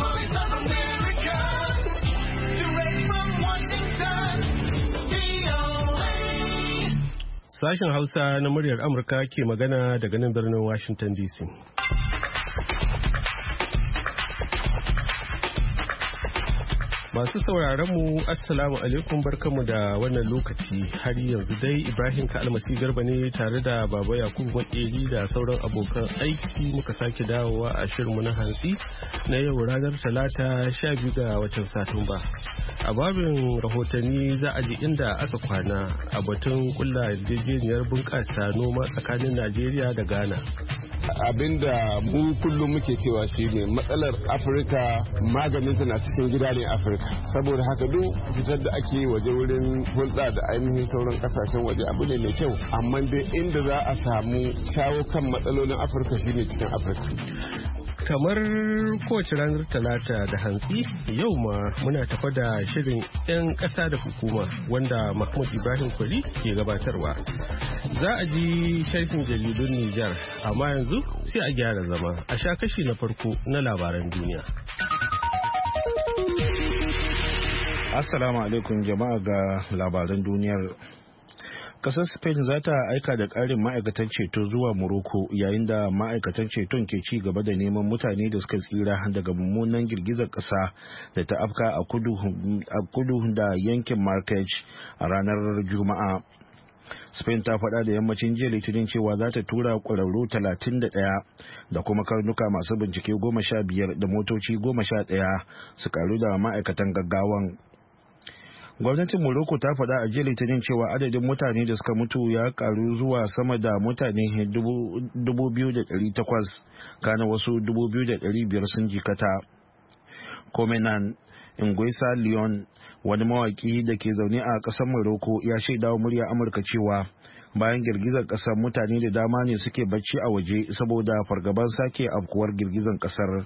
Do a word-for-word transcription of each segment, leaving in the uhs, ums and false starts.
voice of America, direct from Washington, V O A. Sashen Hausa na muryar Amurka ke magana daga nan birnin Washington D C. Masu sauraron mu assalamu alaikum barkanmu da wannan lokaci. Har yanzu dai Ibrahim Kalmasi Garba ne tare da Baba Yakubu Makeri da sauran abokan aiki muka sake dawowa a shirinmu na hantsi na yau ranar Talata sha biyu ga watan Satumba. A babin rahotanni za a ji inda aka kwana a batun kulla yarjejeniyar bunƙasa noma tsakanin Najeriya da Ghana. Abinda mu kullum muke cewa shine matsalar Afirka maganinta na cikin gida ne Afirka, saboda haka duk fitar da ake waje wurin hulɗa da ainihin sauran kasashen waje abu ne mai kyau, amma dai inda za a samu shawo kan matsalolin Afirka shine cikin Afirka. Kamar kowace ranar Talata da hantsi yau ma muna tafa da shirin 'yan ƙasa da hukuma wanda Mahmud Ibrahim Kwari ke gabatarwa. Za a ji sharhin jaridun Nijar, amma yanzu sai a gyara zama a sha kashi na farko na labaran duniya. Assalamu alaikum jama'a ga labaran duniyar. Kasar Spain za ta aika da ƙarin ma'aikatan ceto zuwa Morocco yayin da ma'aikatan ceton ke ci gaba da neman mutane da suka tsira daga mummunan girgizar ƙasa da ta afka a kudu da yankin Marrakech a ranar Juma'a. Spain ta faɗa da yammacin jiya Litinin cewa za ta tura ƙwararru talatin da ɗaya da kuma karnuka masu bincike goma sha biyar da motoci goma sha ɗaya su karu da ma'aikatan gaggawan. Gwamnatin Morocco ta faɗa a jiya Litinin cewa adadin mutane da suka mutu ya karu zuwa sama da mutane dubu biyu da ɗari takwas, kana wasu dubu biyu da ɗari biyar sun jikata. Comenan Nguesa Leon, wani mawaki da ke zaune a ƙasar Morocco, ya shaidawa murya Amurka cewa bayan girgizar ƙasar mutane da dama ne suke bacci a waje saboda fargaban sake afkuwar girgizar ƙasar.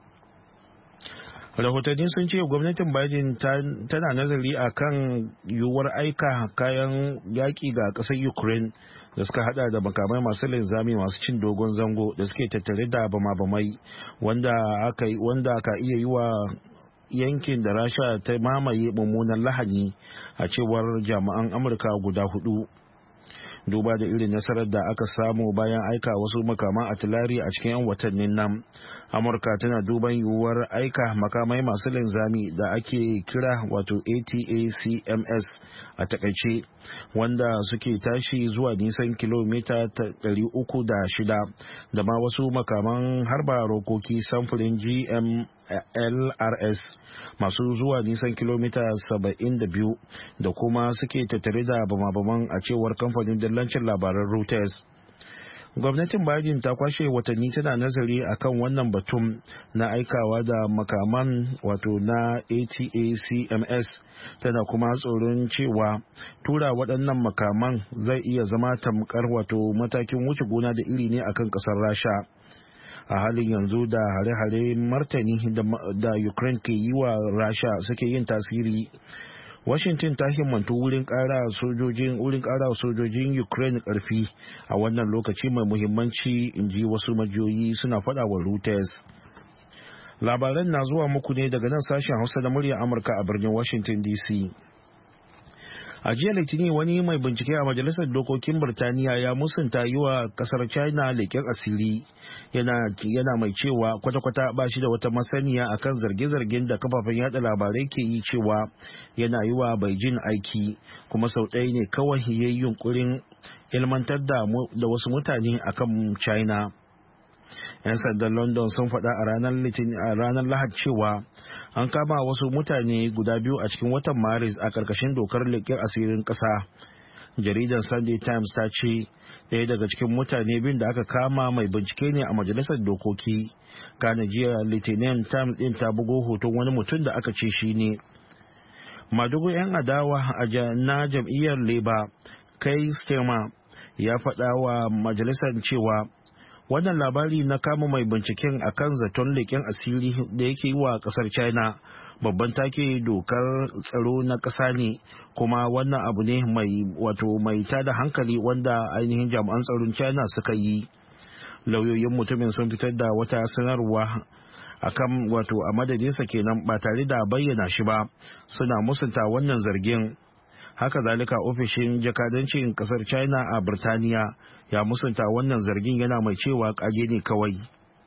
Rahotanni sun ce gwamnatin Biden tana nazari a kan yiwuwar aika kayan yaƙi ga ƙasar Ukraine da suka hada da makamai masu linzami masu cin dogon zango da suke tattare da bama-bamai wanda ka iya yi wa yankin da Rasha ta mamaye mummunan lahani, a cewar jami'an Amurka guda hudu. Duba da irin nasarar da aka samu bayan aika wasu makaman atilari a cikin 'yan watannin nan, Amurka tana duban yiwuwar aika makamai masu linzami da ake kira wato A T A C M S a takaice, wanda suke tashi zuwa nisan kilomita ɗari uku da shida, da ma wasu makaman harba rokoki samfurin G M L R S masu zuwa nisan kilomita saba'in da biyu da kuma suke tattare da bama-baman, a cewar kamfanin dillancin labaran Reuters. Gwamnatin Biden ta kwashe watanni tana nazari akan wannan batun na aikawa da makaman wato na A T A C M S, tana kuma tsoron cewa tura waɗannan makaman zai iya zama tamkar wato matakin wuce gona da iri ne akan ƙasar Rasha. A halin yanzu da hare-hare martani da Ukraine ke yi wa Rasha suke yin tasiri, Washington ta himmantu wurin ƙara sojojin wurin ƙara sojojin Ukraine ƙarfi a wannan lokaci mai muhimmanci, in ji wasu majiyoyi suna faɗa wa Reuters. Labaran na zuwa muku ne daga nan sashen Hausa da muryar Amurka a birnin Washington D C. A jiya Litinin wani mai bincike a Majalisar Dokokin Birtaniya ya musunta yi wa kasar China leƙen asiri, yana, yana mai cewa kwata-kwata ba shi da wata masaniya akan zarge-zargen da kafafen yada labarai ke yi cewa yana yi wa Beijing aiki, kuma sau ɗaya ne kawai ya yi yunkurin ilmantar da wasu mutane akan China. 'Yan sandan London sun faɗa a ranar Lahadi cewa an kama wasu mutane guda biyu a cikin watan Maris a ƙarƙashin dokar leƙen asirin ƙasa. Jaridar Sunday Times ta ce ɗaya daga cikin mutane biyun da aka kama mai bincike ne a majalisar dokoki. Kana jiya Litinin Times ɗin ta bugo hoton wani mutum da aka ce shi ne madugu 'yan adawa na jam'iyyar Labour, Keir Starmer, ya faɗa wa majalisar cewa wannan labari na kama mai binciken akan zaton leƙen asiri da yake yi wa ƙasar China babban take dokar tsaro na ƙasa ne, kuma wannan abu ne mai wato mai tada hankali wanda ainihin jami'an tsaron China suka yi. Lauyoyin mutumin sun fitar da wata sanarwa akan wato a madadinsa kenan ba tare da bayyana shi ba suna musunta wannan zargin. Haka zalika ofishin jakadancin kasar China a Birtaniya ya musunta wannan zargin yana mai cewa kage ne kawai.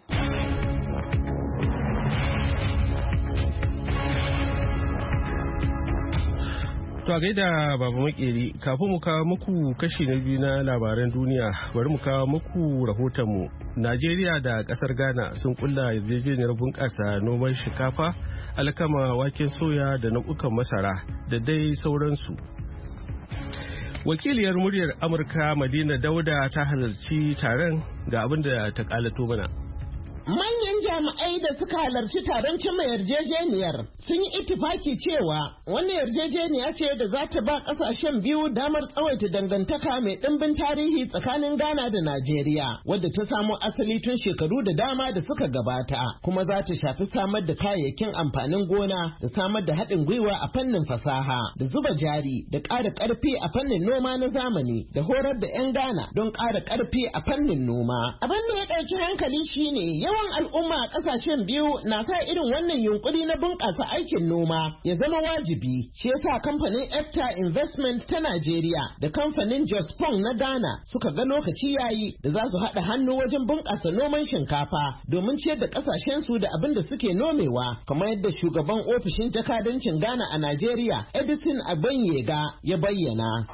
To a gaida Baba Makeri, kafin mu kawo muku kashi na biyu na labaran duniya, bari mu kawo muku rahotonmu. Najeriya da kasar Ghana sun kulla yarjejeniyar bunƙasa noman shinkafa, alkama, waken soya da nau'ukan masara da dai sauransu. Wakiliyar muryar Amurka Madina Dauda ta halarci taron, ga abin da ta kalato mana. Manyan jami'ai da suka halarci taron cimma yarjejeniyar sun yi itifaki cewa wannan yarjejeniya ce da za ta ba kasashen biyu damar tsawaita dangantaka mai ɗimbin tarihi tsakanin Ghana da Najeriya, wadda ta samo asali tun shekaru da dama da suka gabata, kuma za ta shafi samar da kayayyakin amfanin gona da samar da haɗin gwiwa a fannin fasaha da zuba jari da ƙara ƙarfi a fannin noma na zamani da horar da 'yan Ghana don ƙara ƙarfi a fannin noma. Abin da ya ɗauki hankali shine yawan al'umma a kasashen biyu na sa irin wannan yunkuri na bunƙasa aikin noma ya zama wajibi. Shi yasa kamfanin EFTA Investment ta Najeriya da kamfanin Jospong na Ghana suka ga lokaci yayi da za su haɗa hannu wajen bunƙasa noman shinkafa domin ciyar da kasashen su da abin da suke nomewa, kamar yadda shugaban ofishin jakadancin Ghana a Najeriya Edison Abanyega ya bayyana.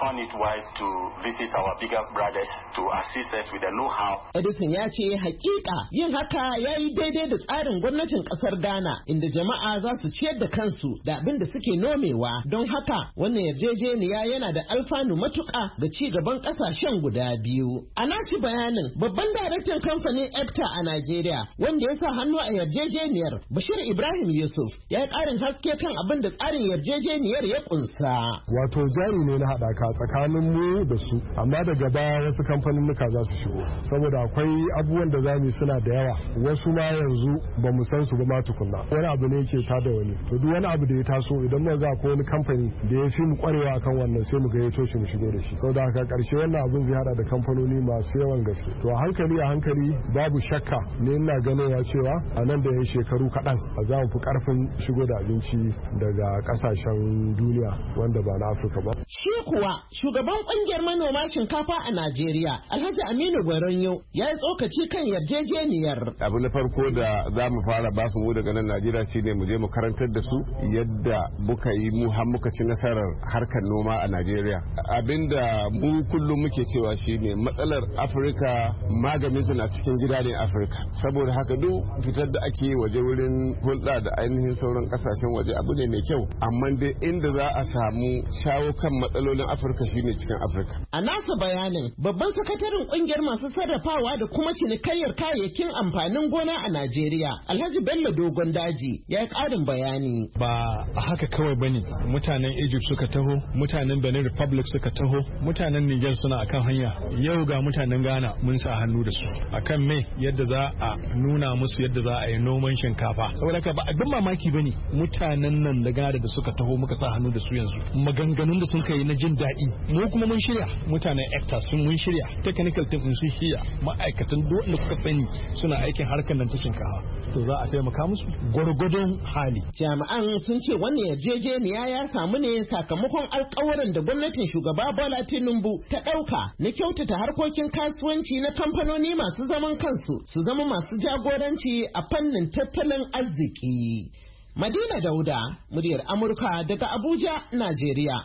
Edison ya ce hakika yin haka ya yi daidai da tsarin gwamnatin kasar Ghana, inda jama'a za su ciyar da kansu da abin da suke nomewa. Don haka wannan yarjejeniya yana da alfanu matuƙa ga ci gaban ƙasashen guda biyu. A nashi bayanin, babban daraktan kamfanin EFTA a Najeriya wanda ya sa hannu a yarjejeniyar, Bashir Ibrahim Yusuf, ya yi ƙarin haske kan abin da tsarin yarjejeniyar ya ƙunsa. Wato jari ne na haɗaka tsakanin mu da su, amma daga baya wasu kamfanin za su shigo, saboda akwai abubuwan da za mu suna da yawa, wasu ma yanzu ba mu san su ba ma tukunna, wani abu ne ke tada wani, to duk wani abu da ya taso idan mun za ko wani kamfani da ya fi mu kwarewa akan wannan sai mu ga ya toshe mu shigo da shi, saboda haka karshe wannan abun zai hada da kamfanoni masu yawan gaske. To a hankali a hankali babu shakka ne ina ganowa cewa a nan da yan shekaru kaɗan za mu fi karfin shigo da abinci daga kasashen duniya wanda ba na Afirka ba. Shi kuwa shugaban kungiyar manoma shinkafa a Najeriya Alhaji Aminu Gwaranyo ya yi tsokaci kan yarjejeniyar. Abu na farko da za mu fara ba su mu daga nan Najeriya shine mu je mu karantar da su yadda muka yi mu har muka ci nasarar harkar noma a Najeriya. Abinda mu kullum muke cewa shine matsalar Afirka maganin su na cikin gida ne Afirka. Saboda haka duk fitar da ake yi waje wurin hulɗa da ainihin sauran kasashen waje abu ne mai kyau, amma dai inda za a samu shawo kan matsalolin Afirka shine cikin Afirka. A nasa bayanin, babban sakataren kungiyar masu sarrafawa da kuma cinikayyar kayayyakin amfanin gona a Najeriya, Alhaji Bello Dogon Daji, ya yi ƙarin bayani. Ba haka kawai bane, mutanen Egypt suka taho, mutanen Benin Republic suka taho, mutanen Niger suna akan hanya. Yau ga mutanen Ghana mun sa hannu da su. Akan me yadda za a nuna musu yadda za a yi noman shinkafa. Saboda haka ba abin mamaki bane mutanen nan da Ghana da suka taho muka sa hannu da su yanzu. Maganganun da sun kai na jin daɗi. Mu kuma mun shirya, mutanen EFTA sun mun shirya, technical team sun shirya, ma'aikatan duk wanda kuka sani suna aikin harkar nan ta shinkafa. To za a taimaka musu gwargwadon hali. Jami'an sun ce wannan yarjejeniya ya samu ne sakamakon alkawarin da gwamnatin shugaba Bola Tinubu ta ɗauka na kyautata harkokin kasuwanci na kamfanoni masu zaman kansu su zama masu jagoranci a fannin tattalin arziki. Madina Dauda, muryar Amurka daga Abuja, Najeriya.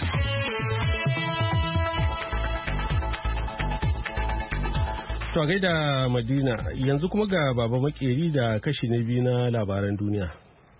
To gaida Madina, yanzu kuma ga Baba Makeri da kashi na biyu na labaran duniya.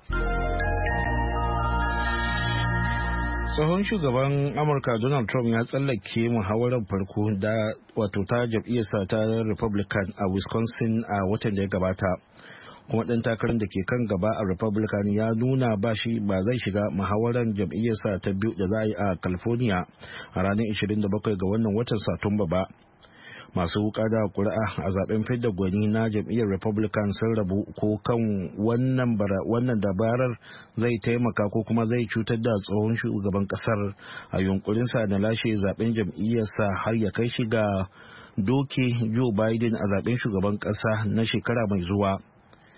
Tsohon shugaban Amurka Donald Trump ya tsallake muhawarar farko da wato ta jam'iyyarsa ta Republican a Wisconsin a watan da ya gabata. Kuma ɗan takarar da ke kan gaba a Republican ya nuna ba shi ba zai shiga muhawarar jam'iyyarsa ta biyu da za a yi a California a ranar ishirin da bakwai ga wannan watan Satumba ba. Masu wuka da kuri'a a zaben fidda gwani na jam'iyyar Republican sun rabu ko kan wannan wannan dabarar zai taimaka ko kuma zai cutar da tsohon shugaban kasar a yunkurinsa na lashe zaben jam'iyyarsa har ya kai shi ga doke Joe Biden a zaben shugaban kasa na shekara mai zuwa.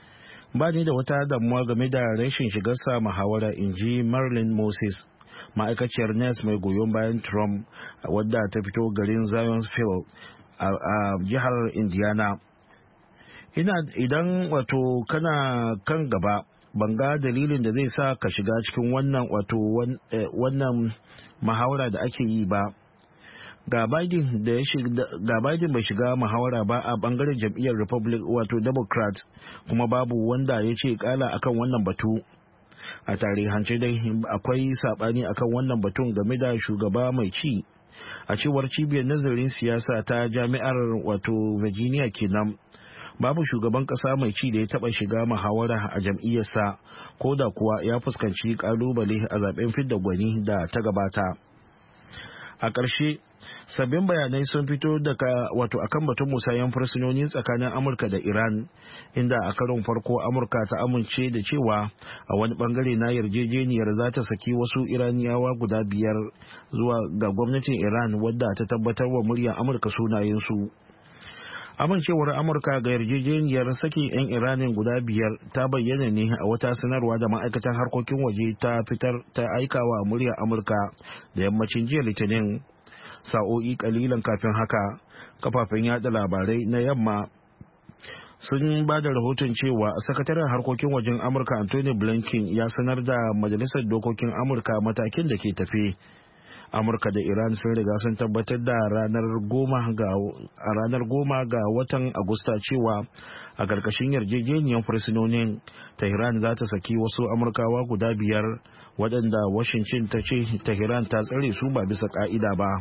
ba ni da wata damuwa game da rashin shigarsa muhawara, in ji Marilyn Moses, ma'aikaciyar N E S mai goyon bayan Trump wadda ta fito garin Zionsville a jihar Indiana. Ina idan wato kana kan gaba, ban ga dalilin da zai sa ka shiga cikin wannan wato wannan muhawara da ake yi ba. Ga Biden da ya shiga ga Biden bai shiga muhawara ba a bangaren jam'iyyar Republic wato Democrat, kuma babu wanda ya ce kala akan wannan batu. A tarihance dai akwai sabani akan wannan batun game da shugaba mai ci, a cewar cibiyar nazarin siyasa ta jami'ar wato Virginia kenan. Babu shugaban kasa mai ci da ya taba shiga muhawara a jam'iyyarsa, ko da kuwa ya fuskanci kalubale a zaben fidda gwani da ta gabata. A ƙarshe, sabbin bayanai sun fito daga wato akan batun musayan fursunoni tsakanin Amurka da Iran, inda a karon farko Amurka ta amince da cewa a wani bangare na yarjejeniyar za ta saki wasu Iraniyawa guda biyar zuwa ga gwamnatin Iran, wadda ta tabbatar wa muryar Amurka sunayensu. Amincewar Amurka ga yarjejeniyar sakin 'yan Iranin guda biyar ta bayyana ne a wata sanarwa da ma'aikatan harkokin waje ta fitar ta aikawa muryar Amurka da yammacin jiya Litinin. Sa'o'i kalilan kafin haka, kafafen yada labarai na yamma sun ba da rahoton cewa sakataren harkokin wajen Amurka Anthony Blinken ya sanar da Majalisar Dokokin Amurka matakin da ke tafe. Amurka da Iran sun riga sun tabbatar da ranar goma ga a ranar goma ga watan Agusta cewa a ƙarƙashin yarjejeniyar fursunonin, Tehran za ta saki wasu Amurkawa guda biyar waɗanda Washington ta ce Tehran ta tsare su ba bisa ƙa'ida ba.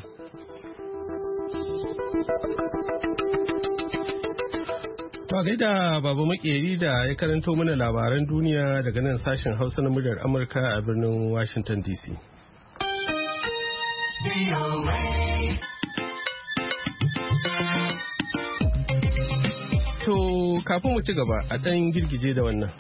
Ba gaida Baba Makeri da ya karanto mana labaran duniya daga nan sashen Hausa na muryar Amurka a birnin Washington D C. To kafin mu ci gaba a ɗan girgije da wannan.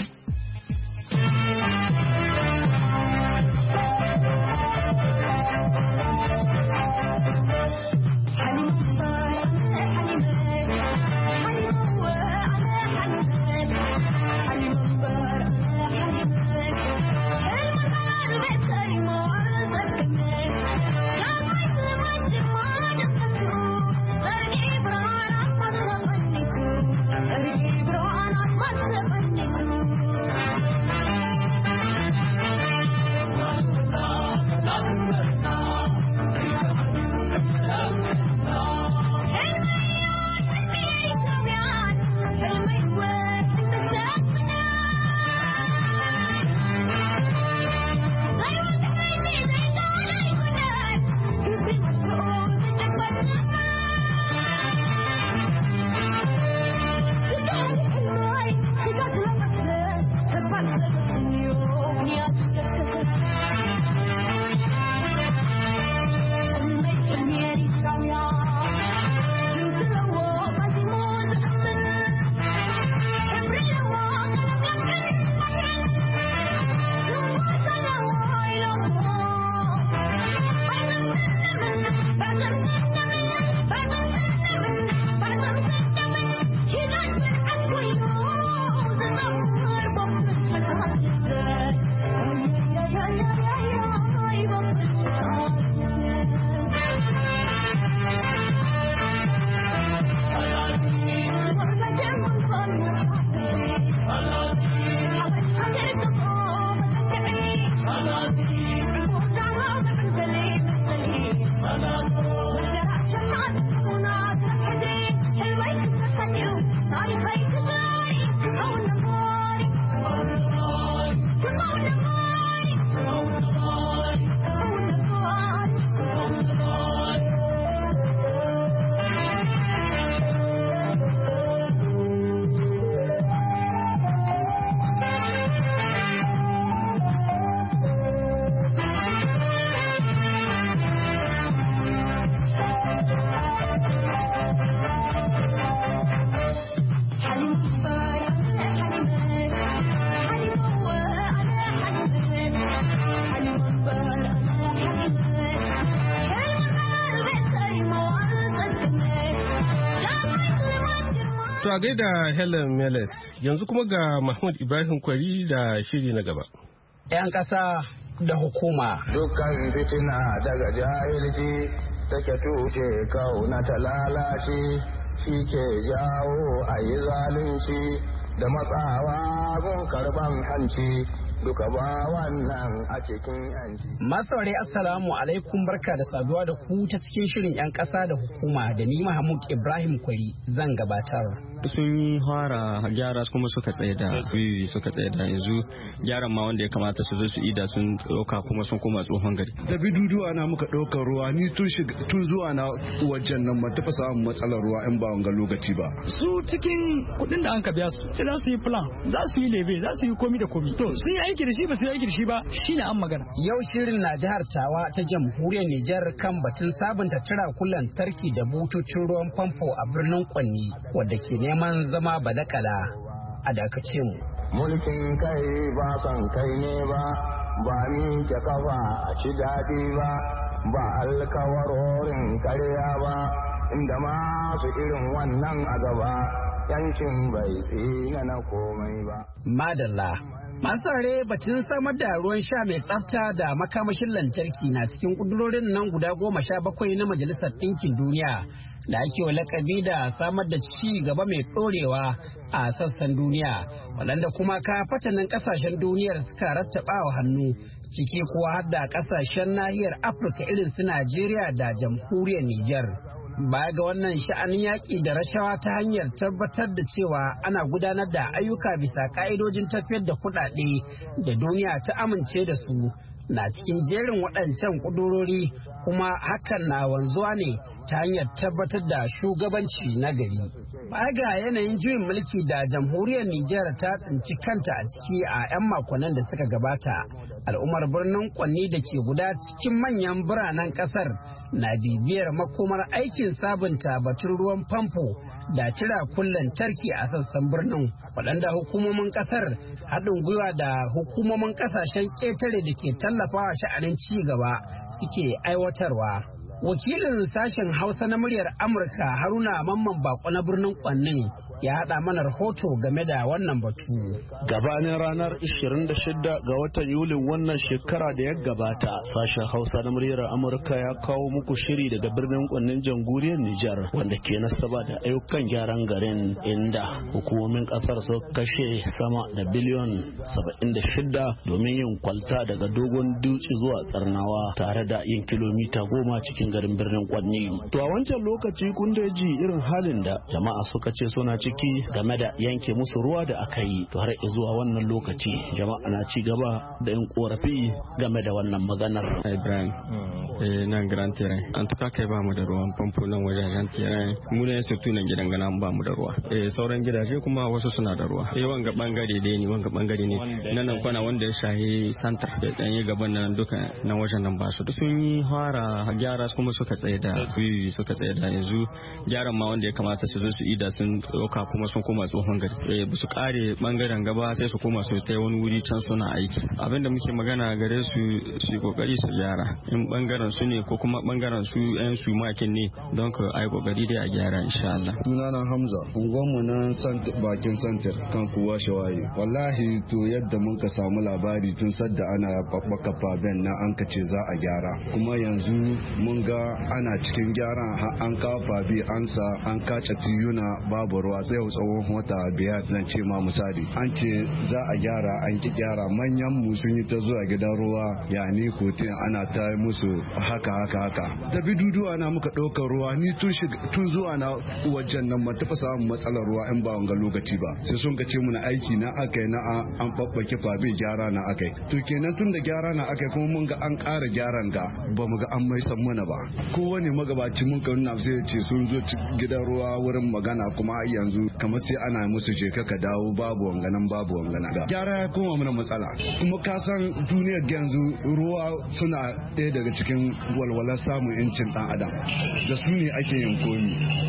To a gaida Helen Meles, yanzu kuma ga Mahmud Ibrahim Kwari da shiri na gaba. 'Yan ƙasa da hukuma. Dukkan fitina daga jahilci take tushe kauna ta lalace, shi ke jawo a yi zalunci da matsawa gun karban hanci. Duka ba wannan a cikin yanci. Masaure assalamu alaikum, barka da saduwa da ku ta cikin shirin 'yan ƙasa da hukuma da ni Mahmud Ibrahim Kwari zan gabatar. Sun fara gyara kuma suka tsaye da wiwi suka tsaye da yanzu gyaran ma wanda ya kamata su zo su ida sun ɗauka kuma sun koma tsohon gari. Da biduduwa na muka ɗaukar ruwa ni tun zuwa na wajen nan ban taɓa samun matsalar ruwa in ba wanga lokaci ba. Su cikin kuɗin da an ka biya su za su yi plan za su yi lebe za su yi komi da komi. To sun yi aiki da shi ba su yi aiki da shi ba shine an magana. Yau shirin na jihar Tawa ta jamhuriyar Nijar kan batun sabunta cira kullan tarki da bututun ruwan famfo a birnin Kwanni wadda ke neman zama badakala. A dakace mu. Mulkin kai ba son kai ne ba, ba ni ke kafa a ci daɗi ba, ba alkawarorin karya ba, inda masu irin wannan a gaba, yankin bai tsina na komai ba. Madalla. Masu rare batun samar da ruwan sha mai tsafta da makamashin lantarki na cikin kudurorin nan guda goma sha bakwai na Majalisar Ɗinkin Duniya da ake wa lakabi da samar da ci gaba mai ɗorewa a sassan duniya, waɗanda kuma ka fatanin ƙasashen duniyar suka rattaba wa hannu, ciki kuwa har da ƙasashen nahiyar Afirka irin su Najeriya da jamhuriyar Nijar. Baya ga wannan sha'anin yaƙi da rashawa ta hanyar tabbatar da cewa ana gudanar da ayyuka bisa ƙa'idojin tafiyar da kuɗaɗe da duniya ta amince da su na cikin jerin waɗancan ƙudurori, kuma hakan na wanzuwa ne ta hanyar tabbatar da shugabanci na gari. Baya ga yanayin juyin mulki da jamhuriyar Nijar ta tsinci kanta a ciki a 'yan makonnin da suka gabata, al'ummar birnin Kwanni da ke guda cikin manyan biranen kasar na bibiyar makomar aikin sabunta batun ruwan famfo da cira kullen tarki a sassan birnin, waɗanda hukumomin kasar haɗin gwiwa da hukumomin ƙasashen ƙetare da ke tallafawa sha'anin ci gaba suke aiwatarwa. Wakilin sashen Hausa na muryar Amurka Haruna Mamman Bako na birnin Kwannin ya haɗa mana rahoto game da wannan batu. Gabanin ranar ishirin da shida ga watan Yulin wannan shekara da ya gabata, sashen Hausa na muryar Amurka ya kawo muku shiri daga birnin Kwannin jamhuriyar Nijar wanda ke nasaba da ayyukan gyaran garin, inda hukumomin kasar su kashe sama da biliyon saba'in da shida domin yin kwalta daga dogon dutse zuwa Tsarnawa tare da yin kilomita goma cikin garin birnin Kwanni. To a wancan lokaci kun da ji irin halin da jama'a suka ce suna ciki game da yanke musu ruwa da aka yi. To har zuwa wannan lokaci jama'a na ci gaba da yin korafi game da wannan maganar. Ibrahim eh nan Grand Terrain an tuka kai ba mu da ruwan famfo nan wajen Grand Terrain, mu ne su tunan gidan gana ba mu da ruwa. Eh sauran gidaje kuma wasu suna da ruwa. Eh wanga bangare dai ne wanga bangare ne nan nan kwana wanda ya shahi center da dan yi gaban nan duka na wajen nan ba su da sun yi fara gyara kuma suka tsaye da wiwi suka tsaye da yanzu gyaran ma wanda ya kamata su zo su ida sun ɗauka kuma sun koma tsohon gari. Eh ba su kare bangaren gaba sai su koma su ta wani wuri can suna aiki. Abinda muke magana gare su su kokari su gyara in bangaren su ne ko kuma bangaren su yan su makin ne, don ka ai kokari dai a gyara insha Allah. Sunana Hamza, unguwanmu na bakin santar kan kuwa shawaye. Wallahi to yadda mun ka samu labari tun sadda ana babbaka faben na an kace za a gyara, kuma yanzu mun ga ana cikin gyaran an kawo fabi an sa an kace tiyuna babu ruwa sai tsawon wata biyar zan ce ma misali an ce za a gyara an ki gyara, manyan mu sun yi ta zuwa gidan ruwa ya ni kotin ana ta musu haka haka haka da biduduwa na muka ɗaukar ruwa ni tun tun zuwa na wajen nan ban taɓa samun matsalar ruwa in ba wanga lokaci ba, sai sun ka ce muna aiki na akai na an babbake fabi gyara na akai. To kenan tun da gyara na akai kuma mun ga an ƙara gyaran ga ba mu ga an mai san mana ba. Kowane magabaci mun ka nuna sai ce sun zo gidan ruwa wurin magana kuma har yanzu kamar sai ana musu je ka dawo babu wanganan babu wangana ga gyara ya koma mana matsala. Kuma ka san duniyar yanzu ruwa suna ɗaya daga cikin walwalar samun yancin ɗan adam da su ne ake yin komi.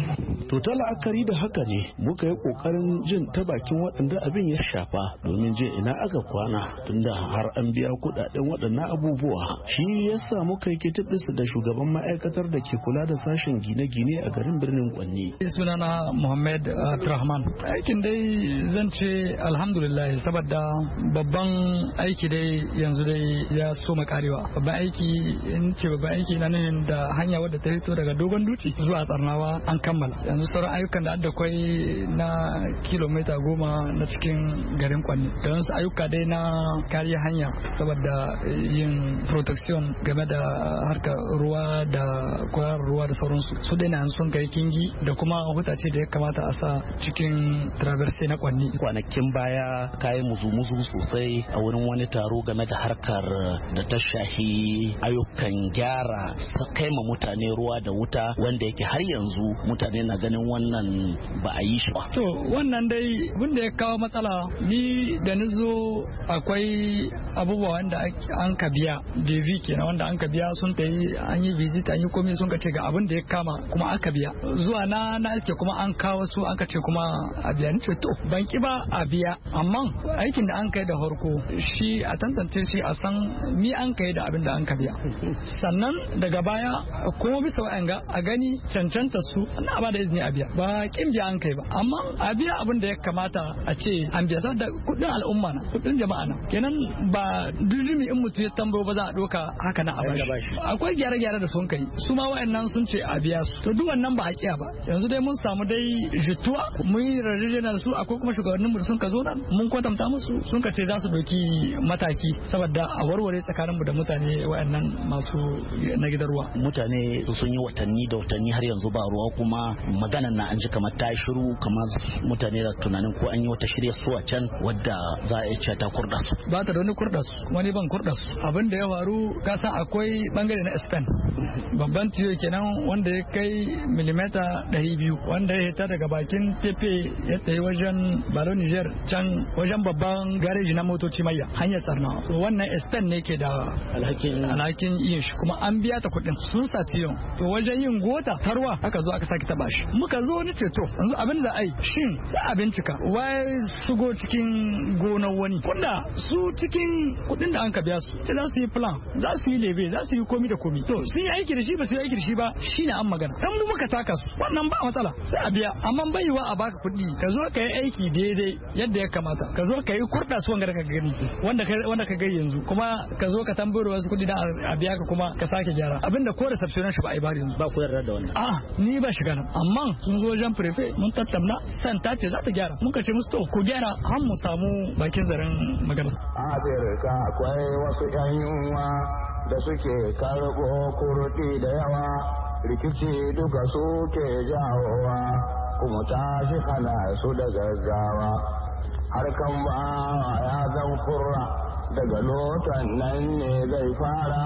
To ta la'akari da haka ne muka yi kokarin jin ta bakin waɗanda abin ya shafa domin je ina aka kwana tunda har an biya kuɗaɗen waɗannan abubuwa. Shi yasa muka yi kitibis da shugaban ma'aikatar da ke kula da sashen gine-gine a garin birnin Kwanni. Sunana Muhammad Abdulrahman. Aikin dai zan ce alhamdulillah saboda babban aiki dai yanzu dai ya soma karewa. Babban aiki in ce babban aiki na nan da hanya wadda ta fito daga dogon duci zuwa Tsarnawa an kammala. Yanzu sauran ayyukan da adda kwai na kilomita goma na cikin garin Kwanni. Da wasu ayyuka dai na kariya hanya saboda yin protection game da harkar ruwa da kwararar ruwa da sauransu. Su dai na sun kai kingi da kuma hutace da ya kamata a sa cikin traverse na Kwanni. Kwanakin baya kayi muzu-muzu sosai a wurin wani taro game da harkar da ta shahi ayyukan gyara kai ma mutane ruwa da wuta wanda yake har yanzu mutane na ganin wannan ba a yi shi ba. To wannan dai wanda ya kawo matsala ni da ni zo akwai abubuwa wanda an ka biya D V kenan wanda an ka biya sun ta yi an yi visit an yi komai sun ka ce ga abin da ya kama kuma aka biya zuwa na na ake kuma an kawo su an ka ce kuma a biya ni ce to ban ki ba a biya amma aikin da an kai da harko shi a tantance shi a san mi an kai da abin da an ka biya sannan daga baya kuma bisa wa'anga a gani cancanta su sannan a ba da izini a biya ba kin biya an kai ba amma a biya abin da ya kamata a ce an biya saboda kudin al'umma na kudin jama'a na kenan ba dudumi in mutum ya tambayo ba za a doka haka na a bashi akwai gyare-gyare da sun kai su ma wa'annan sun ce a biya su to duk wannan ba a kiya ba yanzu dai mun samu dai jituwa mun yi rarrajena da su akwai kuma shugabannin mu sun ka zo nan mun kwatanta musu sun ka ce za su doki mataki saboda a warware tsakanin mu da mutane wa'annan masu na gidan ruwa mutane sun yi watanni da watanni har yanzu ba ruwa kuma maganan na an ji kamar ta shiru kamar mutane da tunanin ko an yi wata shirya su a can wadda za a iya ta kurda su ba ta da wani kurda su kuma ni ban kurda su abin da ya faru ka san akwai bangare na Spain babban tiyo kenan wanda ya kai milimeta ɗari biyu wanda ya hita daga bakin tefe ya tsaye wajen Balo Niger can wajen babban gareji na motoci mayya hanyar Tsarnawa to wannan Spain ne ke da alhakin alhakin yin shi kuma an biya ta kuɗin sun sa tiyon to wajen yin gota tarwa aka zo aka sake taba shi muka zo ni ce to yanzu abin da ai shin sai a bincika wai shigo cikin gonar wani kunda su cikin kuɗin da an ka biya su sai za su yi plan za su yi lebe za su yi komi da komi to sun yi aiki da shi ba su yi aiki da shi ba shine an magana dan mu muka taka su wannan ba matsala sai a biya amma bai yiwa a baka kuɗi ka zo ka yi aiki daidai yadda ya kamata ka zo ka yi kurɗa su wanda ka gani wanda ka wanda ka gani yanzu kuma ka zo ka tambayar wasu kuɗi da a biya ka kuma ka sake gyara abinda ko reception shi ba a yi bari yanzu ba ku yarda da wannan a ni ba shiga nan amma sun zo wajen prefe mun tattauna san ta ce za ta gyara muka ce musu to ku gyara har mu samu bakin zaren magana Afirka akwai wasu yan yunwa da suke karɓo kurɗi da yawa rikici duka suke jawowa kuma tashi hana su da gaggawa harkan ba ya zan kurra daga lotan nan ne zai fara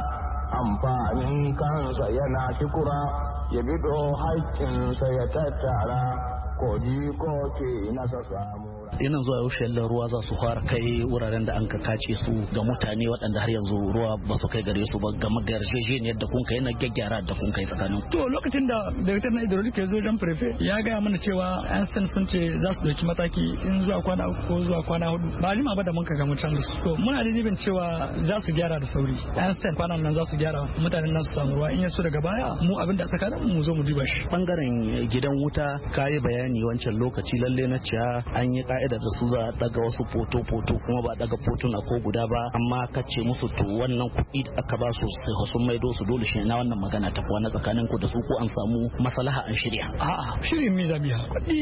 amfanin kansa yana kikura ya bido haƙƙinsa ya tattara ko ko ke nasa samu Ina zuwa yaushe ruwa za su fara kai wuraren da an ka kace su ga mutane waɗanda har yanzu ruwa ba su kai gare su ba ga magarjejeniyar da kun kai na gyaggyara da kun kai tsakanin. To lokacin da Director na Hydraulic ya zo jan prefe ya gaya mana cewa yan stan sun ce za su dauki mataki in zuwa kwana uku ko zuwa kwana hudu ba lima ba da mun ka ga mutan su. To muna da jibin cewa za su gyara da sauri. Yan stan kwanan nan za su gyara mutanen nan su samu ruwa in ya so daga baya mu abin da tsakanin mu zo mu duba shi. Bangaren gidan wuta kayi bayani wancan lokaci lalle na ciya an yi ka'ida da su za a daga wasu foto-foto kuma ba daga fotuna ko guda ba amma kace musu to wannan kuɗi da aka ba su sun maido su dole shi na wannan magana ta kuwa na tsakanin ku da su ko an samu maslaha an shirya. A'a shirin mi zabiya kuɗi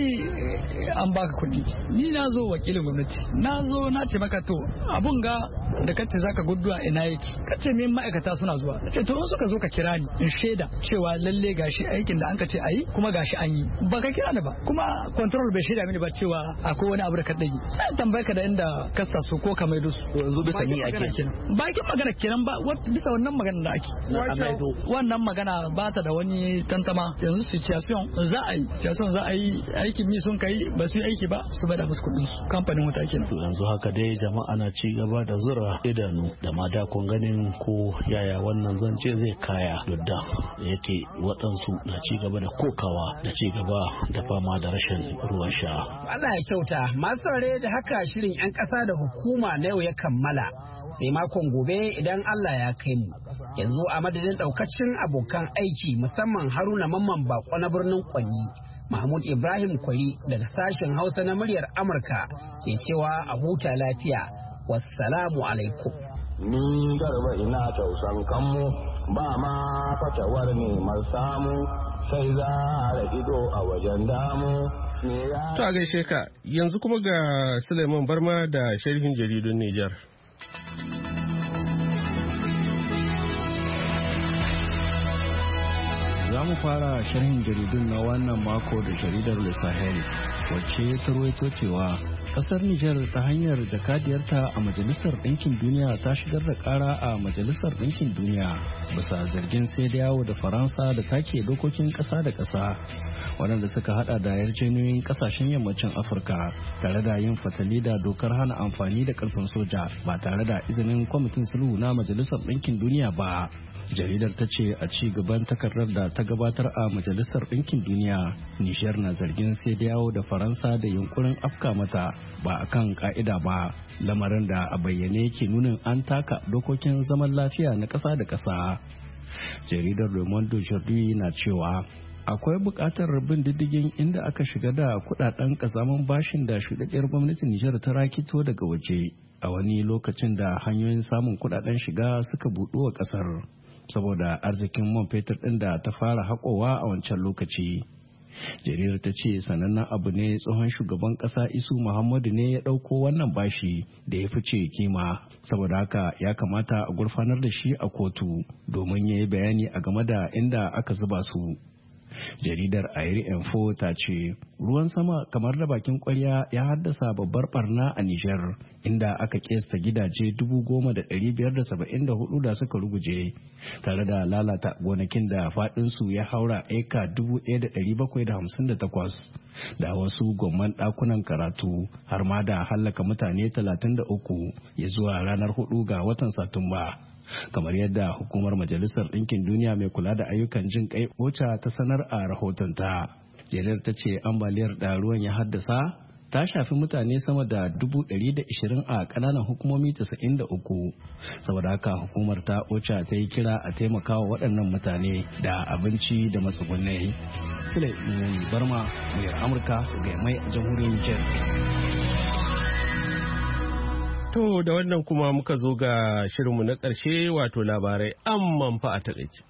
an baka kuɗi ni na zo wakilin gwamnati na zo na ce maka to abun ga da kace zaka guduwa ina yake kace min ma'aikata suna zuwa ce to suka zo ka kira ni in shaida cewa lalle gashi aikin da an ka ce ayi kuma gashi an yi ba ka kira ni ba kuma control bai shaida mini ba cewa akwai wani abu da ka dage sai tambaye ka da inda ka sa su ko ka maido su yanzu bisa ni ake bakin magana kenan ba bisa wannan magana da ake wannan magana ba ta da wani tantama yanzu situation za a yi situation za a yi aikin mi sun kai ba su yi aiki ba su bada musu kudin su kamfanin wuta kenan yanzu haka dai jama'a na ci gaba da zura idanu da ma da kun ganin ko yaya wannan zance zai kaya duk da yake waɗansu na ci gaba da kokawa da ci gaba da fama da rashin ruwan sha. Allah ya kyauta masu saurare da haka shirin 'yan ƙasa da hukuma na yau ya kammala sai makon gobe idan Allah ya kai mu. Yanzu a madadin ɗaukacin abokan aiki musamman Haruna Mamman Bako na birnin Kwanni, Mahmud Ibrahim Kwari daga sashen Hausa na muryar Amurka ke cewa a huta lafiya. Wassalamu alaikum. Ni garba ina tausan kanmu ba ma fatawar neman samu sai za a ido a wajen damu. To a gaishe ka yanzu kuma ga Suleiman Barma da sharhin jaridun Nijar. Za mu fara sharhin jaridun na wannan mako da jaridar Le Sahel wacce ta ruwaito cewa kasar Nijar ta hanyar jakadiyarta a Majalisar Ɗinkin Duniya ta shigar da ƙara a Majalisar Ɗinkin Duniya bisa zargin sai da yawo da Faransa da take dokokin ƙasa da ƙasa waɗanda suka hada da yarjejeniyoyin ƙasashen yammacin Afirka tare da yin fatali da dokar hana amfani da ƙarfin soja ba tare da izinin kwamitin sulhu na Majalisar Ɗinkin Duniya ba. Jaridar ta ce a ci gaban takardar da ta gabatar a Majalisar Ɗinkin Duniya, Nijar na zargin sai da yawo da Faransa da yunkurin afka mata ba a kan ka'ida ba, lamarin da a bayyane ke nunin an taka dokokin zaman lafiya na ƙasa da ƙasa. Jaridar Le Monde Aujourd'hui na cewa akwai buƙatar bin diddigin inda aka shiga da kudaden kasamin bashin da shuɗaɗɗiyar gwamnatin Nijar ta rakito daga waje a wani lokacin da hanyoyin samun kudaden shiga suka buɗu wa ƙasar. Saboda arzikin man fetur ɗin da ta fara haƙowa a wancan lokaci. Jaridar ta ce sanannen abu ne tsohon shugaban ƙasa Isu Muhammadu ne ya ɗauko wannan bashi da ya fice kima, saboda haka ya kamata a gurfanar da shi a kotu domin ya yi bayani a game da inda aka zuba su. Jaridar Air Info ta ce ruwan sama kamar da bakin kwarya ya haddasa babbar barna a Nijar inda aka kesta gidaje dubu goma da ɗari biyar da saba'in da hudu da suka ruguje tare da lalata gonakin da faɗinsu ya haura eka dubu ɗaya da ɗari bakwai da hamsin da takwas da wasu gomman ɗakunan karatu har ma da hallaka mutane talatin da uku ya zuwa ranar hudu ga watan Satumba. Kamar yadda hukumar Majalisar Ɗinkin Duniya mai kula da ayyukan jin kai OCHA ta sanar a rahotonta. Jaridar ta ce ambaliyar da ruwan ya haddasa ta shafi mutane sama da dubu ɗari da ishirin a ƙananan hukumomi casa'in da uku. Saboda haka hukumar ta OCHA ta yi kira a taimakawa waɗannan mutane da abinci da matsugunai. Sule Barma, muryar Amurka, ga mai jamhuriyar Nijar. To da wannan kuma muka zo ga shirinmu na ƙarshe wato labarai amman fa a taƙaice.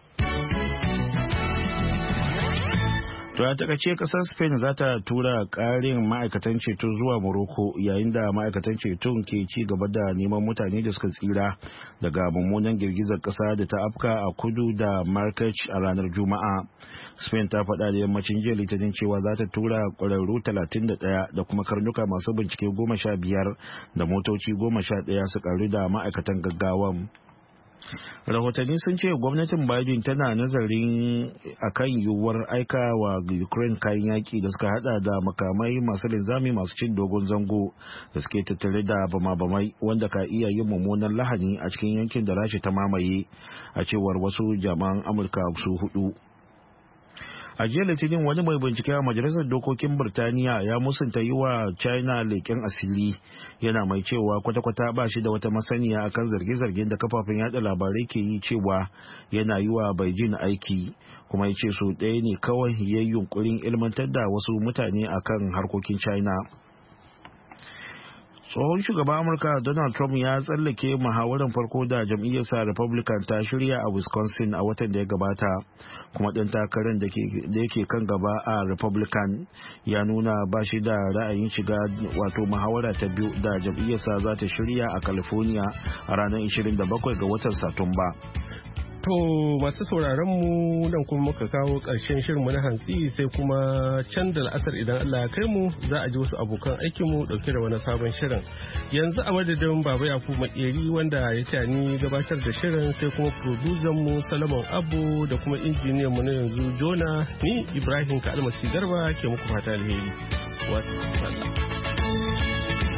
To a takaice kasar Spain za ta tura ƙarin ma'aikatan ceto zuwa Morocco yayin da ma'aikatan ceton ke ci gaba da neman mutane da suka tsira daga mummunan girgizar ƙasa da ta afka a kudu da Marrakech a ranar Juma'a. Spain ta faɗa da yammacin jiya Litinin cewa za ta tura ƙwararru talatin da ɗaya da kuma karnuka masu bincike goma sha biyar da motoci goma sha ɗaya su ƙaru da ma'aikatan gaggawan. Rahotanni sun ce gwamnatin Biden tana nazarin akan yiwuwar aika wa Ukraine kayan yaki da suka hada da makamai masu linzami masu cin dogon zango da suke tattare da bama-bamai wanda ka iya yin mummunan lahani a cikin yankin da Rasha ta mamaye, a cewar wasu jami'an Amurka su hudu. A jiya Litinin wani mai bincike a Majalisar Dokokin Birtaniya ya musanta yi wa China leƙen asiri, yana mai cewa kwata-kwata ba shi da wata masaniya akan zarge-zargen da kafafen yada labarai ke yi cewa yana yi wa Beijing aiki, kuma ya ce so ɗaya ne kawai ya yi yunkurin ilmantar da wasu mutane akan harkokin China. Tsohon shugaban Amurka Donald Trump ya tsallake muhawarar farko da jam'iyyarsa Republican ta shirya a Wisconsin a watan da ya gabata, kuma ɗan takarar da yake kan gaba a Republican ya nuna ba shi da ra'ayin shiga wato muhawara ta biyu da jam'iyyarsa za ta shirya a California a ranar ishirin da bakwai ga watan Satumba. To masu sauraron mu nan kuma muka kawo ƙarshen shirinmu na hantsi sai kuma can da la'asar idan Allah ya kai mu za a ji wasu abokan aikinmu ɗauke da wani sabon shirin. Yanzu a madadin Baba Yakubu Makeri wanda ya tani gabatar da shirin sai kuma producer mu Salomon Abu da kuma injiniyan mu na yanzu Jona ni Ibrahim Kalmasi Garba ke muku fata alheri. Wasu